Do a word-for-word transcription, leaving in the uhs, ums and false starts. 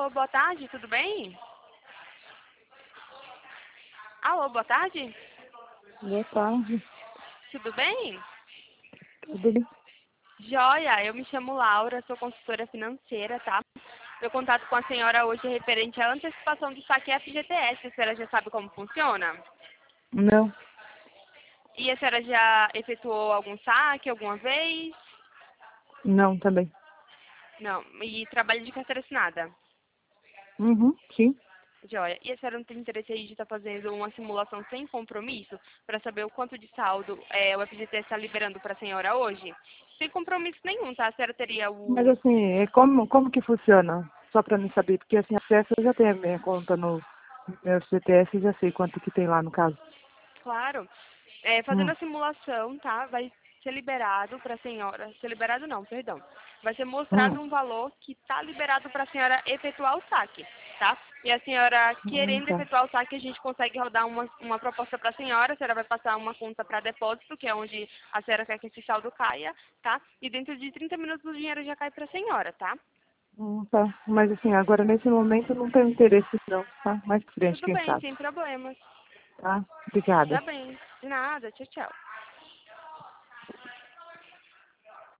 Alô, boa tarde, tudo bem? Alô, boa tarde, Boa tarde, tudo bem? tudo bem? Joia, eu me chamo Laura, sou consultora financeira, tá? Meu contato com a senhora hoje é referente à antecipação do saque F G T S. A senhora já sabe como funciona? Não, E a senhora já efetuou algum saque alguma vez? não também. Não. E trabalha de carteira assinada? Uhum, sim. Joia. E a senhora não tem interesse aí de estar fazendo uma simulação sem compromisso para saber o quanto de saldo é, o F G T S está liberando para a senhora hoje? Sem compromisso nenhum, tá? A senhora teria Mas o... assim, é como, como que funciona? Só para me saber, porque assim, acesso eu já tenho a minha conta no meu C T S e já sei quanto que tem lá no caso. Claro. É, fazendo Hum, a simulação, tá? Vai ser liberado para a senhora. Ser liberado não, perdão. Vai ser mostrado hum, um valor que está liberado para a senhora efetuar o saque, tá? E a senhora hum, querendo tá. efetuar o saque, a gente consegue rodar uma, uma proposta para a senhora. A senhora vai passar uma conta para depósito, que é onde a senhora quer que esse saldo caia, tá? E dentro de trinta minutos o dinheiro já cai para a senhora, tá? Hum, tá. Mas assim, agora nesse momento eu não tenho interesse não, tá? Mais pra frente, Tudo quem bem, sabe. sem problemas. Tá? Obrigada. Tá bem. De nada. Tchau, tchau.